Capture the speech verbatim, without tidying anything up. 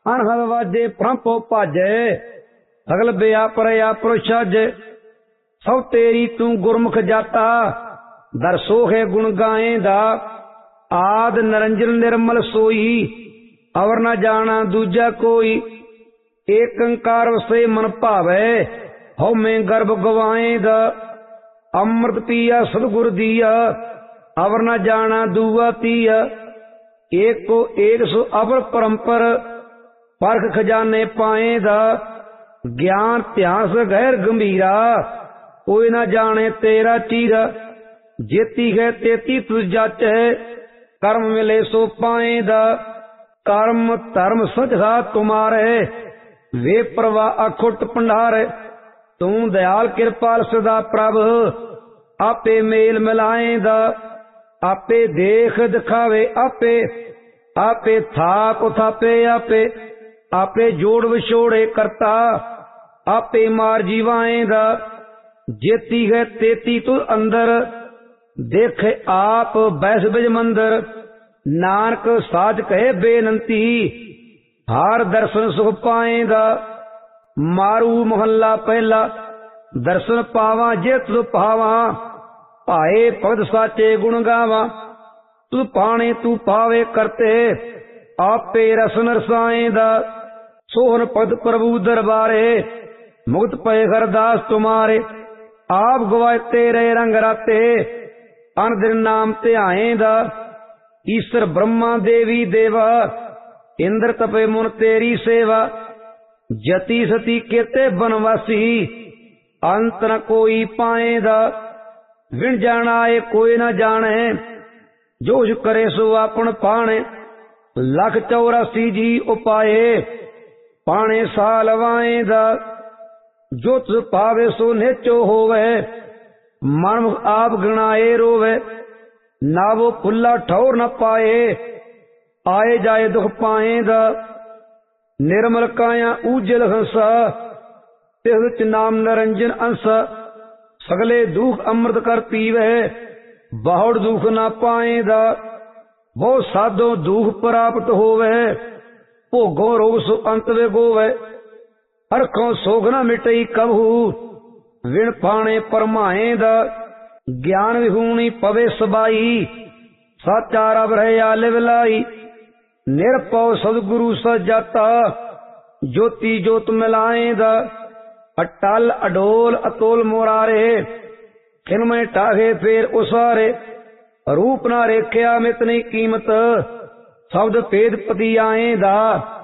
ਅਨਹਦ ਵਾਜੇ ਪ੍ਰੰਪੋ ਭਾਜੈ ਸਗਲ ਬਿਆ ਪਰਿਆ ਪੁਰਸ਼ਾਜੈ ਸਭ ਤੇਰੀ ਤੂੰ ਗੁਰਮੁਖ ਜਾਤਾ ਦਰਸੋ ਹੈ ਗੁਣ ਗਾਏ ਦਾ ਆਦ ਨਿਰੰਜਨ ਨਿਰਮਲ ਸੋਈ ਅਵਰ ਨਾ ਜਾਣਾ ਦੂਜਾ ਕੋਈ ਏਕ ਓੰਕਾਰ ਵਸੇ ਮਨ ਭਾਵੈ ਹਉਮੈ ਗਰਭ ਗਵਾਏ ਦਾ ਅੰਮ੍ਰਿਤ ਪੀਆ ਸਤਿਗੁਰ ਦੀਆ ਅਵਰ ਨਾ ਜਾਣਾ ਦੂਆ ਤੀਆ ਏਕੋ ਏਕ ਸੋ ਅਵਰ ਪਰੰਪਰ ਪਰਖ ਖਜ਼ਾਨੇ ਪਾਏ ਦਾ ਗਿਆਨ ਧਿਆਸ ਗਹਿਰ ਗੰਭੀਰਾ ਕੋਈ ਨਾ ਜਾਣੇ ਤੇਰਾ ਚੀਰਾ ਜੇਤੀ ਹੈ ਤੇਤੀ ਤੁ ਜਾਚੈ ਕਰਮ ਮਿਲੇ ਸੋ ਪਾਏ ਦਾ ਕਰਮ ਧਰਮ ਸਜਾ ਤੁਮਾਰੇ ਵੇ ਪ੍ਰਵਾ ਅਖੁੱਟ ਭੰਡਾਰੇ ਤੂੰ ਦਇਆਲ ਕਿਰਪਾਲ ਸਦਾ ਪ੍ਰਭ ਆਪੇ ਮੇਲ ਮਿਲਾਏ ਦਾ ਆਪੇ ਦੇਖ ਦਿਖਾਵੇ ਆਪੇ ਆਪੇ ਥਾਪ ਥਾਪੇ ਆਪੇ ਆਪੇ ਜੋੜ ਵਿਛੋੜੇ ਕਰਤਾ ਆਪੇ ਮਾਰ ਜੀਵਾਏ ਦਾ ਜੇਤੀ ਹੈ ਤੇਤੀ ਤੁ ਅੰਦਰ ਦੇਖੇ ਆਪ ਬੈਸ ਬਿਜ ਮੰਦਰ ਨਾਨਕ ਸਾਜ ਕਹੇ ਬੇਨੰਤੀ ਹਰ ਦਰਸ਼ਨ ਸੁਖ ਪਾਏ ਦਾ ਮਾਰੂ ਮਹੱਲਾ ਪਹਿਲਾ ਦਰਸ਼ਨ ਪਾਵਾਂ ਜੇ ਤੁ ਭਾਵਾਂ ਭਾਏ ਭਗਤ ਸਾਚੇ ਗੁਣ ਗਾਵਾਂ ਤੂੰ ਪਾਣੇ ਤੂੰ ਪਾਵੇ ਕਰਤੇ ਆਪੇ ਰਸਨ ਰਸਾਏ ਦਾ ਸੋਹਨ ਪਦ ਪ੍ਰਭੂ ਦਰਬਾਰੇ ਮੁਕਤ ਪਏ ਹਰਦਾਸ ਤੁਮਾਰੇ ਆਪ ਗਵਾਏ ਤੇਰੇ ਰੰਗ ਰਾਤੇ ਅਨ ਦਿਨ ਨਾਮ ਧਿਆਏ ਦਾ ਈਸ਼ਰ ਬ੍ਰਹਮਾ ਦੇਵੀ ਦੇਵਾ ਇੰਦਰ ਤਪੇ ਮੁਨ ਤੇਰੀ ਸੇਵਾ ਜਤੀ ਸਤੀ ਕੇਤੇ ਬਨਵਾਸੀ ਅੰਤ ਨ ਕੋਈ ਪਾਏ ਦਾ ਵਿਣ ਜਾਣਾ ਏ ਕੋਈ ਨਾ ਜਾਣੇ ਜੋ ਜੋ ਕਰੇ ਸੋ ਆਪਣ ਪਾਣੇ ਲੱਖ ਚੌਰਾਸੀ ਜੀ ਉਪਾਏ ਪਾਣੇ ਸਾਲ ਵਾਏ ਦਾ ਜੋ ਤੁ ਪਾਵੇ ਸੋ ਨੇਚੋ ਹੋਵੇ ਮਨ ਆਪ ਗਣਾਏ ਰੋਵੇ ਨਾ ਵੋ ਫੁੱਲਾ ਠੌਰ ਨ ਪਾਏ ਆਏ ਜਾਏ ਦੁਖ ਪਾਏ ਦਾ ਨਿਰਮਲ ਕਾਇਆ ਊਜਲ ਹੰਸਾ ਤਿਸ ਵਿੱਚ ਨਾਮ ਨਿਰੰਜਨ ਅੰਸ ਸਗਲੇ ਦੁਖ ਅੰਮ੍ਰਿਤ ਕਰ ਪੀਵੇ ਬਹੁੜ ਦੁਖ ਨਾ ਪਾਏ ਦਾ ਬਹੁ ਸਾਧੋ ਦੁਖ ਪ੍ਰਾਪਤ ਹੋਵੇ ਭੋਗੋ ਰੋਗ ਸੋ ਅੰਤ ਵੇ ਗੋਵੇ ਅਰਖੋਂ ਸੋਗ ਨਾ ਮਿਟਈ ਕਬਹੂ ਵਿਣ ਪਾਣੇ ਪਰਮਾਏ ਦਾ ਗਿਆਨ ਵਿਹੂਣੀ ਪਵੇ ਸਬਾਈ ਸਾਚਾ ਰਬ ਰਹਿਆ ਲਿਵ ਲਾਈ ਨਿਰਪਉ ਸਤਿਗੁਰੂ ਸਜਾਤਾ ਜੋਤੀ ਜੋਤ ਮਿਲਾਏ ਦਾ ਅਟਲ ਅਡੋਲ ਅਤੋਲ ਮੋਰਾਰੇ ਖਿਨਮੈ ਟਾਹੇ ਫੇਰ ਉਸਾਰੇ ਰੂਪ ਨਾ ਰੇਖਿਆ ਮਿਤ ਨਹੀਂ ਕੀਮਤ ਸ਼ਬਦ ਭੇਦ ਪਤੀ ਆਏ ਦਾ